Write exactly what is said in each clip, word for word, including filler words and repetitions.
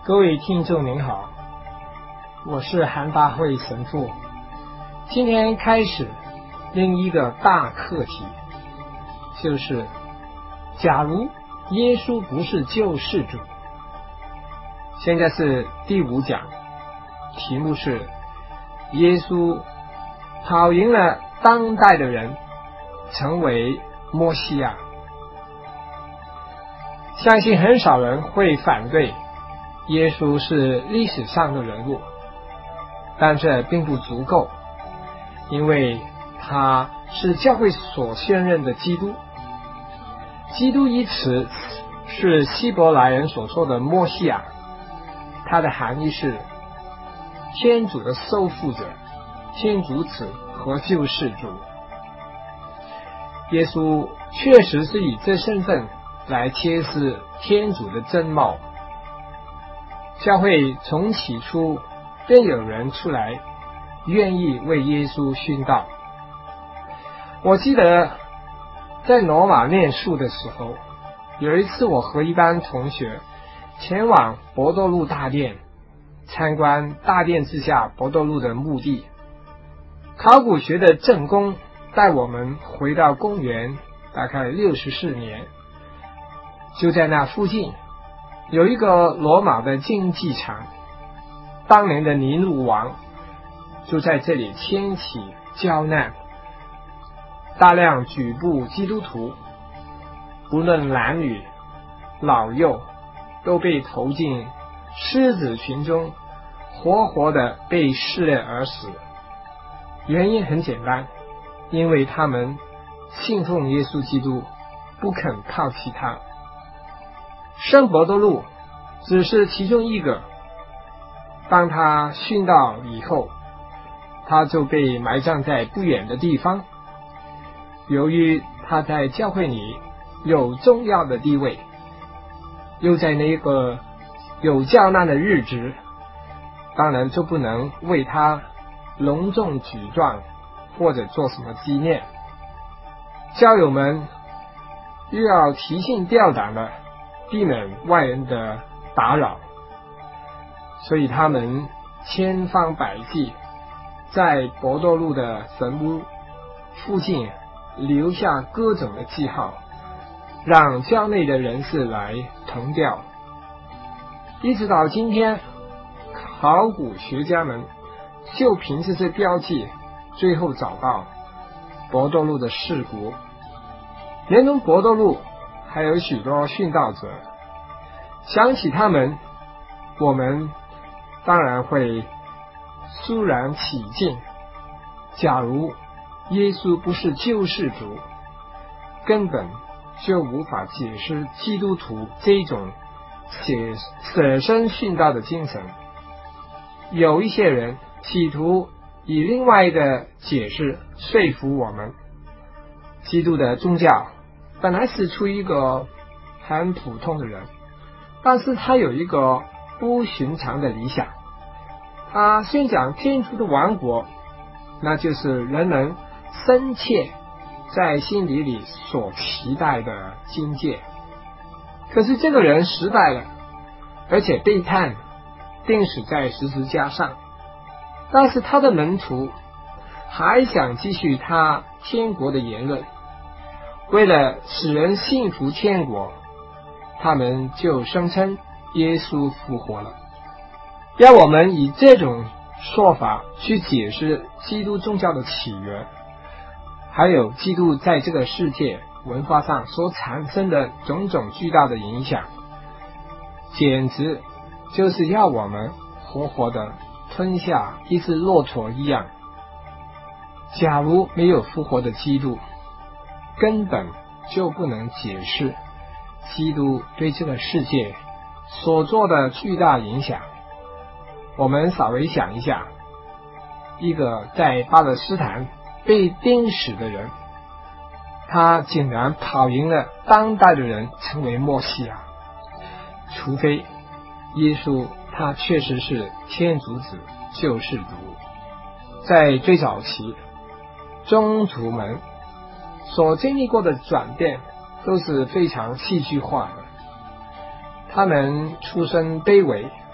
各位听众您好，我是韩大会神父。今天开始另一个大课题，就是假如耶稣不是救世主。现在是第五讲，题目是耶稣跑赢了当代的人，成为默西亚。相信很少人会反对耶稣是历史上的人物，但这并不足够，因为他是教会所宣认的基督。基督一词是希伯来人所说的默西亚，它的含义是天主的受傅者、天主子和救世主。耶稣确实是以这身份来揭示天主的真貌。教会从起初便有人出来愿意为耶稣殉道。我记得在罗马念书的时候，有一次我和一班同学前往伯多禄大殿，参观大殿之下伯多禄的墓地。考古学的正宫带我们回到公元大概六十四年，就在那附近有一个罗马的竞技场，当年的尼禄王就在这里迁徙交难，大量举步基督徒不论男女老幼都被投进狮子群中，活活的被撕裂而死。原因很简单，因为他们信奉耶稣基督，不肯抛弃他。圣伯多禄只是其中一个，当他殉道以后，他就被埋葬在不远的地方。由于他在教会里有重要的地位，又在那个有较难的日子，当然就不能为他隆重举状或者做什么纪念。教友们又要提心吊胆的避免外人的打扰，所以他们千方百计在伯多禄的坟墓附近留下各种的记号，让教内的人士来凭吊。一直到今天，考古学家们就凭这些标记，最后找到伯多禄的尸骨。连同伯多禄还有许多殉道者，想起他们，我们当然会肃然起敬。假如耶稣不是救世主，根本就无法解释基督徒这种舍身殉道的精神。有一些人企图以另外的解释说服我们，基督的宗教本来是出于一个很普通的人，但是他有一个不寻常的理想，他宣讲天主的王国，那就是人们深切在心底里所期待的境界。可是这个人失败了，而且被判钉死在十字架上，但是他的门徒还想继续他天国的言论。为了使人信服天国，他们就声称耶稣复活了。要我们以这种说法去解释基督宗教的起源，还有基督在这个世界文化上所产生的种种巨大的影响，简直就是要我们活活的吞下一只骆驼一样。假如没有复活的基督，根本就不能解释基督对这个世界所做的巨大影响。我们稍微想一下，一个在巴勒斯坦被钉死的人，他竟然跑赢了当代的人，成为默西亚。除非耶稣他确实是天主子、救世主。在最早期，宗徒们所经历过的转变都是非常戏剧化的。他们出身卑微，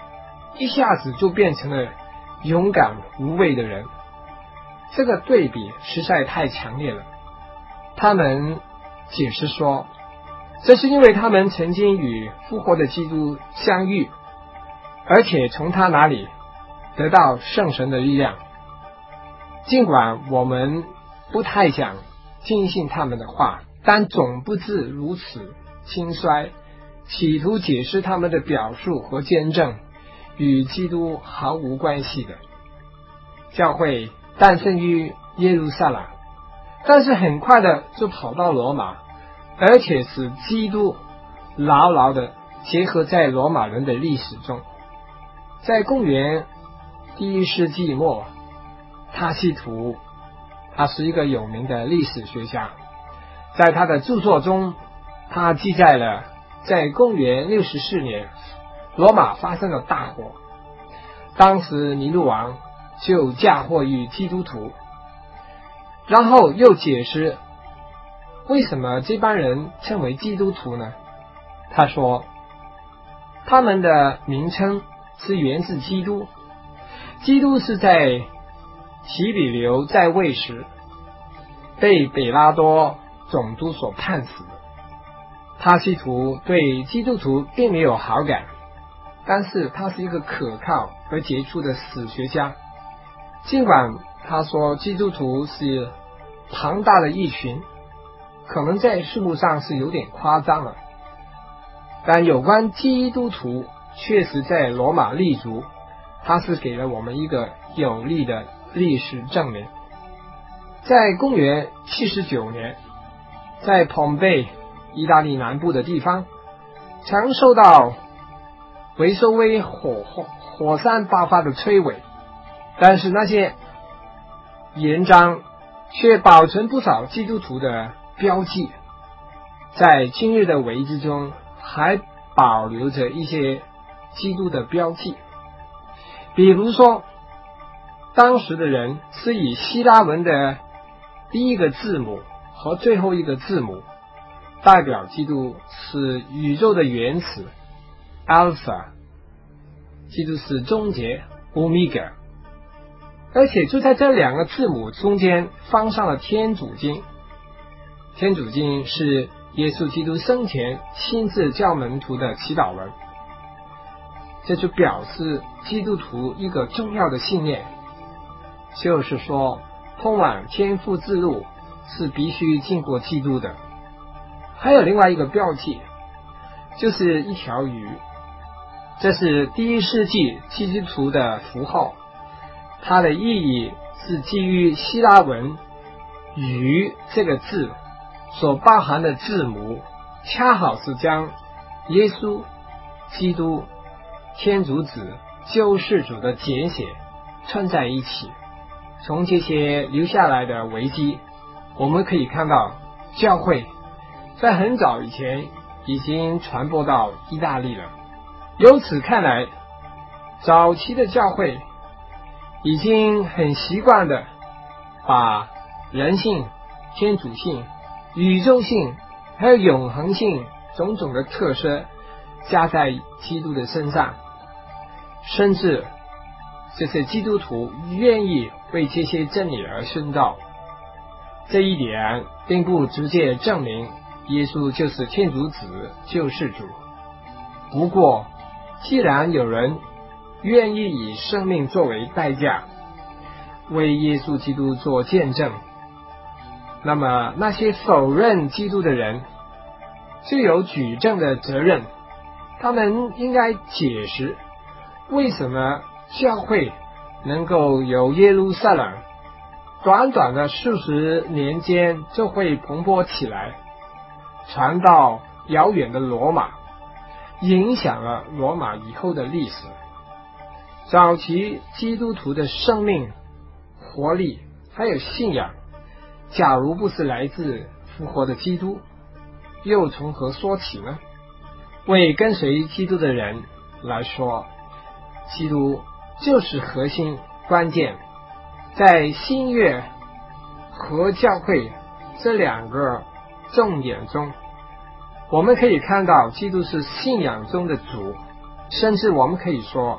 一下子就变成了勇敢无畏的人。这个对比实在太强烈了。他们解释说，这是因为他们曾经与复活的基督相遇，而且从他那里得到圣神的力量。尽管我们不太想听信他们的话，但总不至如此轻率，企图解释他们的表述和见证与基督毫无关系的。教会诞生于耶路撒冷，但是很快的就跑到罗马，而且使基督牢牢的结合在罗马人的历史中。在公元第一世纪末，塔西图他是一个有名的历史学家，在他的著作中，他记载了在公元六十四年罗马发生了大火，当时尼禄王就嫁祸于基督徒，然后又解释为什么这帮人称为基督徒呢？他说他们的名称是源自基督，基督是在提比留在位时被北拉多总督所判死的。塔西图对基督徒并没有好感，但是他是一个可靠而杰出的史学家。尽管他说基督徒是庞大的一群，可能在数目上是有点夸张了，但有关基督徒确实在罗马立足，他是给了我们一个有力的历史证明。在公元七十九年，在蓬贝意大利南部的地方曾受到维苏威火火山爆发的摧毁，但是那些岩章却保存不少基督徒的标记，在今日的遗址中还保留着一些基督的标记。比如说，当时的人是以希腊文的第一个字母和最后一个字母代表基督是宇宙的原始 Alpha， 基督是终结 Omega， 而且就在这两个字母中间放上了天主经。天主经是耶稣基督生前亲自教门徒的祈祷文，这就表示基督徒一个重要的信念，就是说通往天父之路是必须经过基督的。还有另外一个标记，就是一条鱼，这是第一世纪基督徒的符号，它的意义是基于希腊文鱼这个字所包含的字母，恰好是将耶稣基督天主子救世主的简写串在一起。从这些留下来的遗迹，我们可以看到教会在很早以前已经传播到意大利了。由此看来，早期的教会已经很习惯的把人性、天主性、宇宙性还有永恒性种种的特色加在基督的身上，甚至这些基督徒愿意为这些真理而殉道。这一点并不直接证明耶稣就是天主子救世主，不过既然有人愿意以生命作为代价为耶稣基督做见证，那么那些否认基督的人就有举证的责任。他们应该解释为什么教会能够由耶路撒冷短短的数十年间就会蓬勃起来，传到遥远的罗马，影响了罗马以后的历史。早期基督徒的生命、活力还有信仰，假如不是来自复活的基督，又从何说起呢？为跟随基督的人来说，基督就是核心关键。在新约和教会这两个重点中，我们可以看到基督是信仰中的主，甚至我们可以说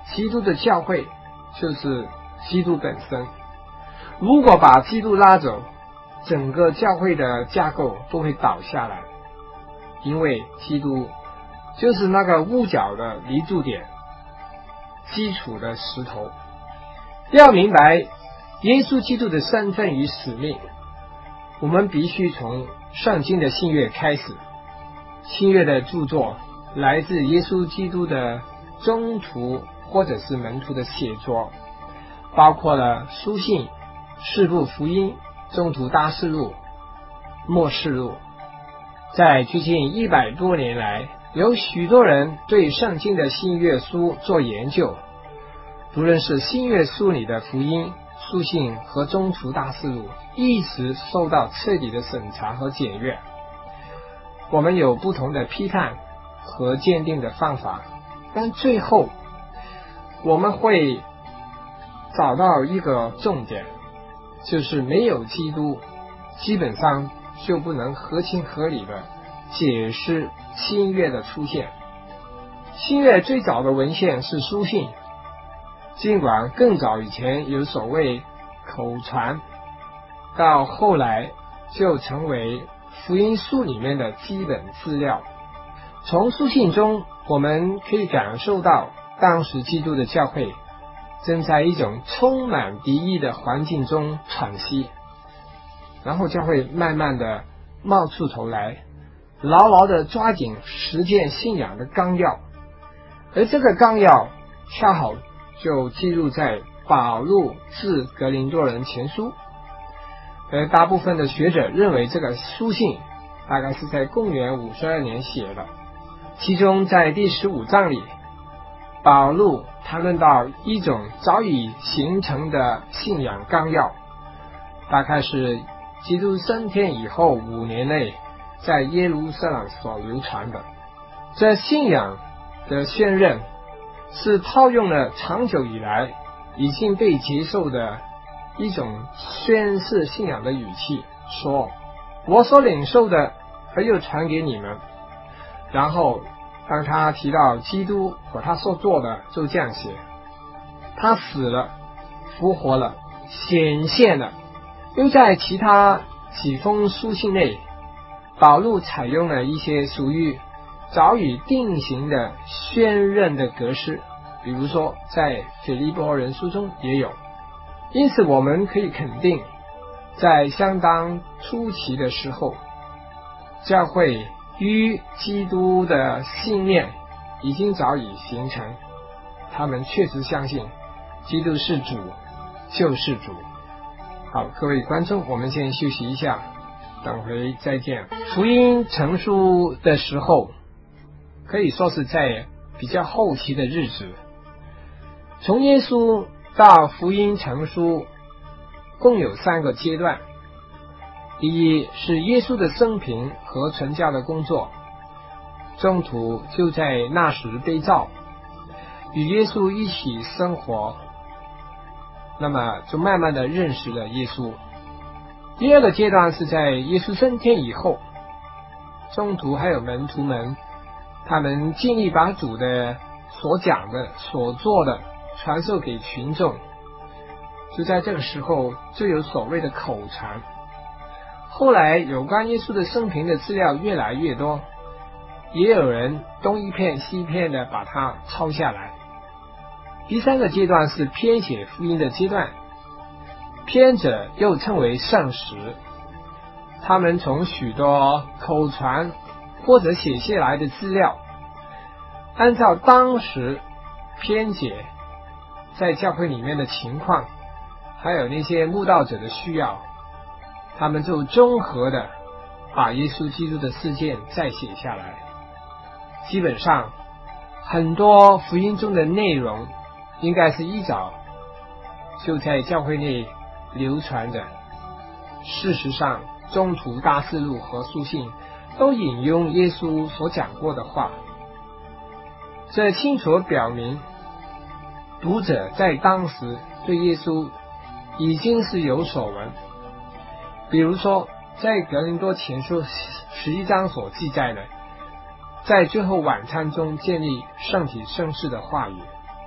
基督的教会就是基督本身。如果把基督拉走，整个教会的架构都会倒下来，因为基督就是那个屋角的立柱点，基础的石头。要明白耶稣基督的身份与使命，我们必须从圣经的新约开始。新约的著作来自耶稣基督的宗徒或者是门徒的写作，包括了书信、四部福音、宗徒大事录、末世录。在最近一百多年来，有许多人对圣经的新约书做研究，不论是新约书里的福音、书信和宗徒大事录，一直受到彻底的审查和检阅。我们有不同的批判和鉴定的方法，但最后我们会找到一个重点，就是没有基督，基本上就不能合情合理的解释新约的出现。新约最早的文献是书信，尽管更早以前有所谓口传，到后来就成为福音书里面的基本资料。从书信中我们可以感受到当时基督的教会正在一种充满敌意的环境中喘息，然后教会慢慢的冒出头来，牢牢的抓紧实践信仰的纲要，而这个纲要恰好就记录在保禄致格林多人前书。而大部分的学者认为这个书信大概是在公元五十二年写的，其中在第十五章里，保禄谈论到一种早已形成的信仰纲要，大概是基督升天以后五年内在耶路撒冷所流传的。这信仰的宣认是套用了长久以来已经被接受的一种宣示信仰的语气，说我所领受的还有传给你们。然后当他提到基督和他所做的，就这样写：他死了，复活了，显现了。又在其他几封书信内，保禄采用了一些属于早已定型的宣认的格式，比如说在腓立波人书中也有。因此我们可以肯定，在相当初期的时候，教会与基督的信念已经早已形成，他们确实相信基督是主，救世主。好，各位观众，我们先休息一下，等会再见。福音成书的时候，可以说是在比较后期的日子。从耶稣到福音成书共有三个阶段。第一是耶稣的生平和传教的工作，宗徒就在那时被召，与耶稣一起生活，那么就慢慢的认识了耶稣。第二个阶段是在耶稣升天以后，宗徒还有门徒们，他们尽力把主的所讲的所做的传授给群众，就在这个时候就有所谓的口传。后来有关耶稣的生平的资料越来越多，也有人东一片西一片的把它抄下来。第三个阶段是编写福音的阶段，编者又称为圣史，他们从许多口传或者写下来的资料，按照当时编解在教会里面的情况，还有那些慕道者的需要，他们就综合的把耶稣基督的事件再写下来。基本上很多福音中的内容应该是一早就在教会内流传的。事实上宗徒大事录和书信都引用耶稣所讲过的话，这清楚表明读者在当时对耶稣已经是有所闻。比如说在格林多前书十一章所记载的，在最后晚餐中建立圣体圣事的话语，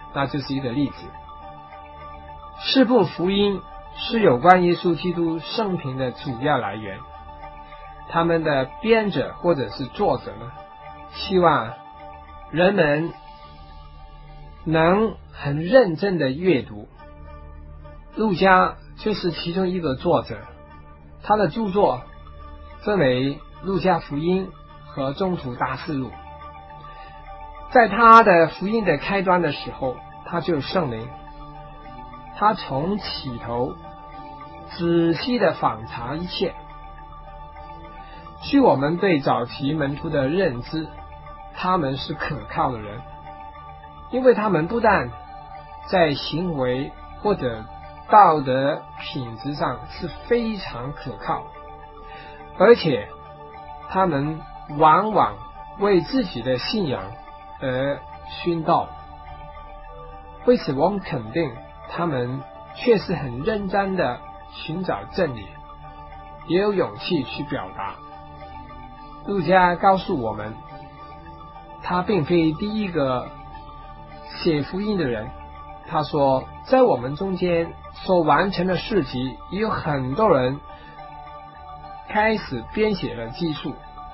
那就是一个例子。四部福音是有关耶稣基督生平的主要来源，他们的编者或者是作者呢，希望人们能很认真的阅读。路加就是其中一个作者，他的著作分为路加福音和宗徒大事录。在他的福音的开端的时候，他就圣灵，他从起头仔细的访查一切。据我们对早期门徒的认知，他们是可靠的人，因为他们不但在行为或者道德品质上是非常可靠，而且他们往往为自己的信仰而殉道。为此我们肯定他们确实很认真的寻找真理，也有勇气去表达。路加告诉我们，他并非第一个写福音的人。他说，在我们中间所完成的事迹，也有很多人开始编写了记述。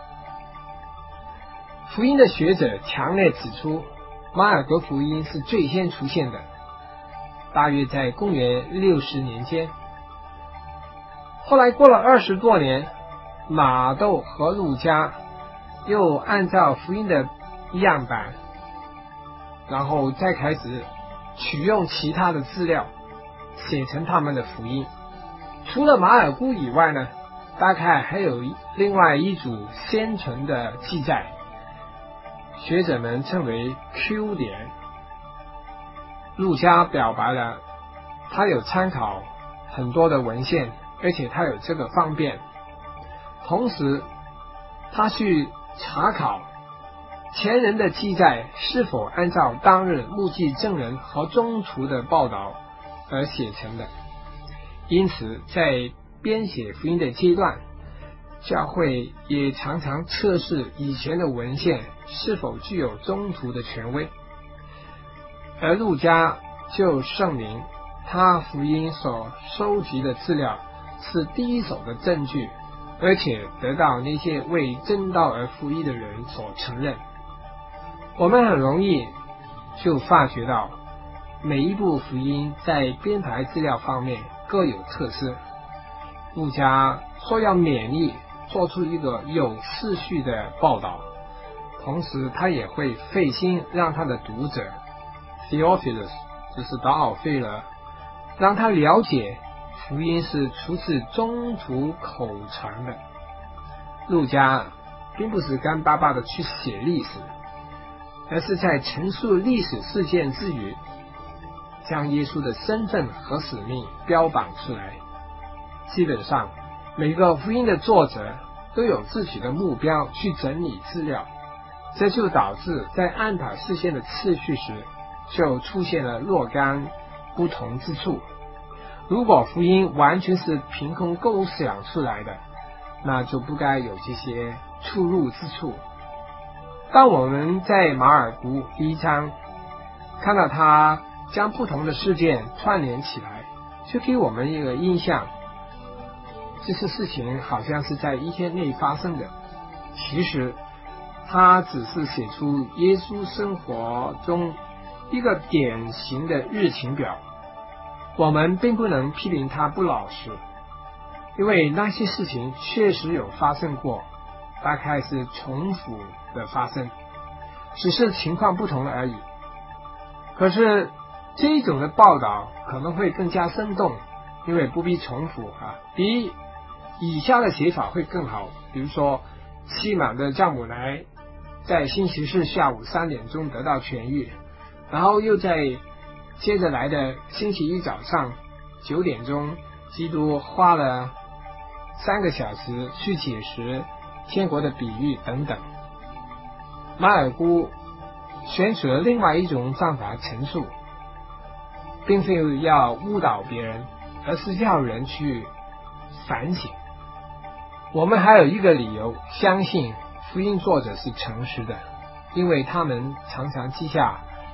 福音的学者强烈指出，马尔谷福音是最先出现的，大约在公元六十年间。后来过了二十多年，马窦和路加又按照福音的样板，然后再开始取用其他的资料写成他们的福音。除了马尔谷以外呢，大概还有另外一组先存的记载，学者们称为 Q 点。路加表白了他有参考很多的文献，而且他有这个方便，同时他去查考前人的记载是否按照当日目击证人和宗徒的报道而写成的。因此在编写福音的阶段，教会也常常测试以前的文献是否具有宗徒的权威。而路加就证明他福音所收集的资料是第一手的证据，而且得到那些为真道而服役的人所承认。我们很容易就发觉到每一部福音在编排资料方面各有特色。路加说要勉力做出一个有次序的报道，同时他也会费心让他的读者 Theophilus 就是达尔费了，让他了解福音是出自宗徒口传的。路加并不是干巴巴的去写历史，而是在陈述历史事件之余，将耶稣的身份和使命标榜出来。基本上每个福音的作者都有自己的目标去整理资料，这就导致在安排事件的次序时就出现了若干不同之处。如果福音完全是凭空构想出来的，那就不该有这些出入之处。当我们在马尔谷第一章看到他将不同的事件串联起来，就给我们一个印象，这些事情好像是在一天内发生的。其实他只是写出耶稣生活中一个典型的日程表。我们并不能批评他不老实，因为那些事情确实有发生过，大概是重复的发生，只是情况不同而已。可是这种的报道可能会更加生动，因为不必重复啊，比以下的写法会更好。比如说，西满的丈母来在星期四下午三点钟得到痊愈，然后又在接着来的星期一早上九点钟，基督花了三个小时去解释天国的比喻等等。马尔谷选取了另外一种方法陈述，并非要误导别人，而是要人去反省。我们还有一个理由相信福音作者是诚实的，因为他们常常记下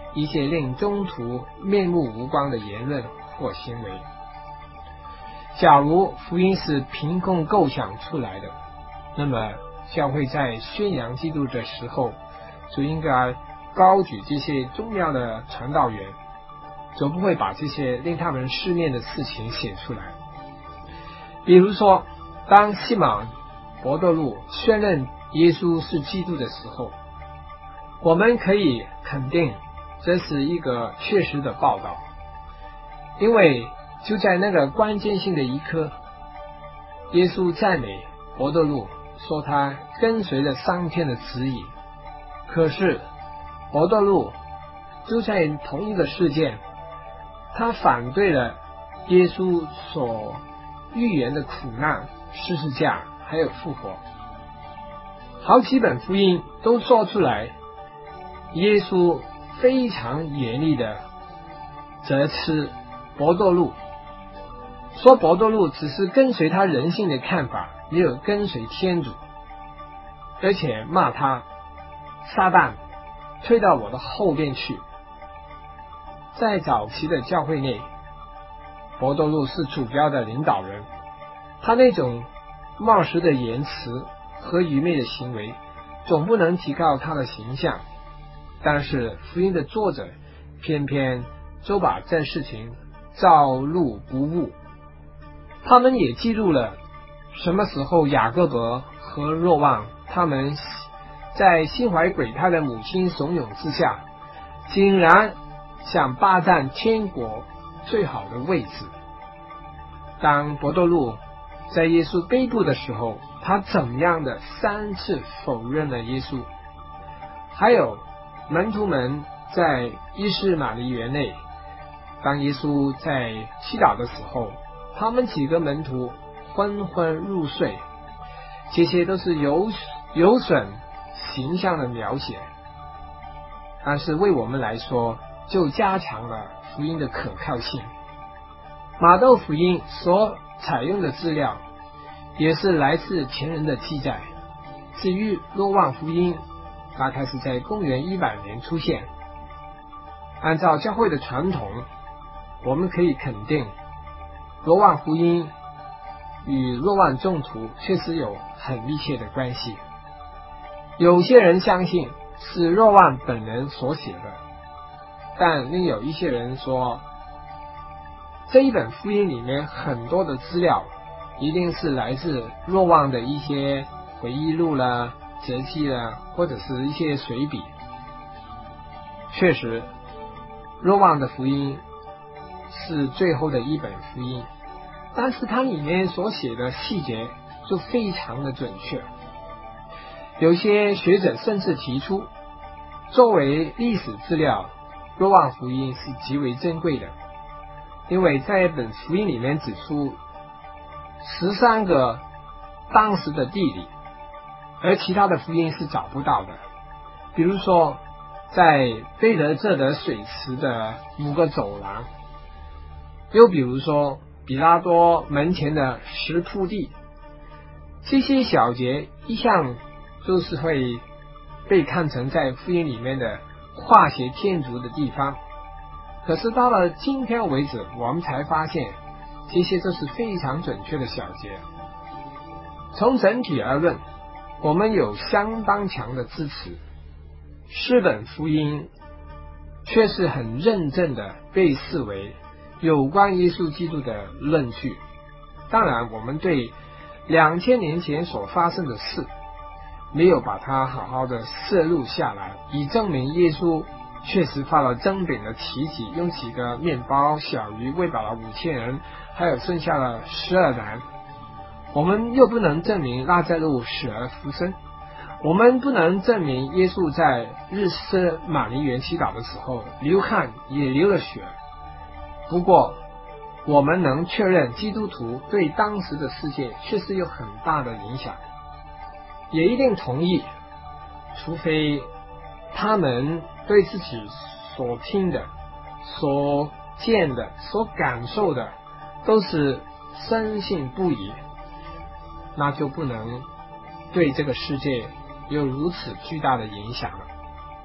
一些令宗徒面目无光的言论或行为。假如福音是凭空构想出来的，那么教会在宣扬基督的时候，就应该高举这些重要的传道员，总不会把这些令他们失面的事情写出来。比如说，当西满伯多禄宣认耶稣是基督的时候，我们可以肯定这是一个确实的报道，因为就在那个关键性的一刻，耶稣赞美伯多禄，说他跟随了上天的指引。可是伯多禄就在同一个事件，他反对了耶稣所预言的苦难、十字架还有复活。好几本福音都说出来，耶稣非常严厉的责斥伯多禄，说伯多禄只是跟随他人性的看法，没有跟随天主，而且骂他撒旦退到我的后边去。在早期的教会内，伯多禄是主要的领导人，他那种冒失的言辞和愚昧的行为总不能提高他的形象，但是福音的作者偏偏就把这事情照录不误。他们也记录了什么时候雅各伯和若望他们在心怀鬼胎的母亲怂恿之下，竟然想霸占天国最好的位置。当伯多禄在耶稣背部的时候，他怎样的三次否认了耶稣。还有门徒们在伊士玛利园内，当耶稣在祈祷的时候，他们几个门徒昏昏入睡，这些都是有有损形象的描写，但是为我们来说就加强了福音的可靠性。马窦福音所采用的资料也是来自前人的记载。至于若望福音，大概是在公元一百年出现。按照教会的传统，我们可以肯定若望福音与若望宗徒确实有很密切的关系。有些人相信是若望本人所写的，但另有一些人说这一本福音里面很多的资料一定是来自若望的一些回忆录啦、节记啦，或者是一些随笔。确实，若望的福音是最后的一本福音，但是它里面所写的细节就非常的准确。有些学者甚至提出，作为历史资料，若望福音是极为珍贵的，因为在本福音里面指出十三个当时的地理，而其他的福音是找不到的。比如说在贝德浙的水池的五个走廊，又比如说比拉多门前的石铺地，这些小节一向就是会被看成在福音里面的化谐天主的地方。可是到了今天为止，我们才发现这些都是非常准确的小节。从整体而论，我们有相当强的支持，四本福音却是很认真的被视为有关耶稣基督的论据。当然，我们对两千年前所发生的事没有把它好好的摄录下来，以证明耶稣确实发了蒸饼的奇迹，用几个面包小鱼喂饱了五千人，还有剩下了十二男。我们又不能证明拉匝路死而复生，我们不能证明耶稣在日斯玛尼园祈祷的时候流汗也流了血。不过我们能确认基督徒对当时的世界确实有很大的影响，也一定同意，除非他们对自己所听的、所见的、所感受的都是深信不疑，那就不能对这个世界有如此巨大的影响了。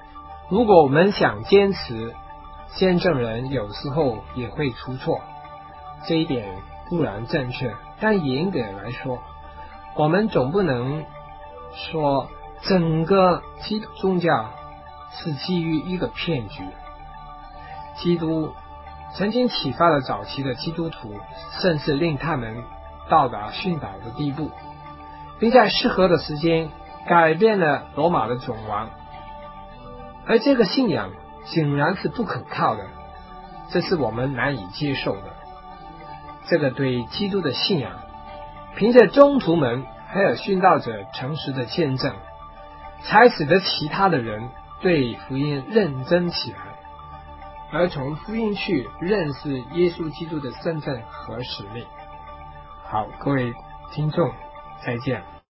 如果我们想坚持，见证人有时候也会出错，这一点固然正确，但严格来说，我们总不能说整个基督宗教是基于一个骗局。基督曾经启发了早期的基督徒，甚至令他们到达殉道的地步，并在适合的时间改变了罗马的总王。而这个信仰显然是不可靠的，这是我们难以接受的。这个对基督的信仰，凭着宗徒们还有殉道者诚实的见证，才使得其他的人对福音认真起来，而从福音去认识耶稣基督的身份和使命。好，各位听众，再见。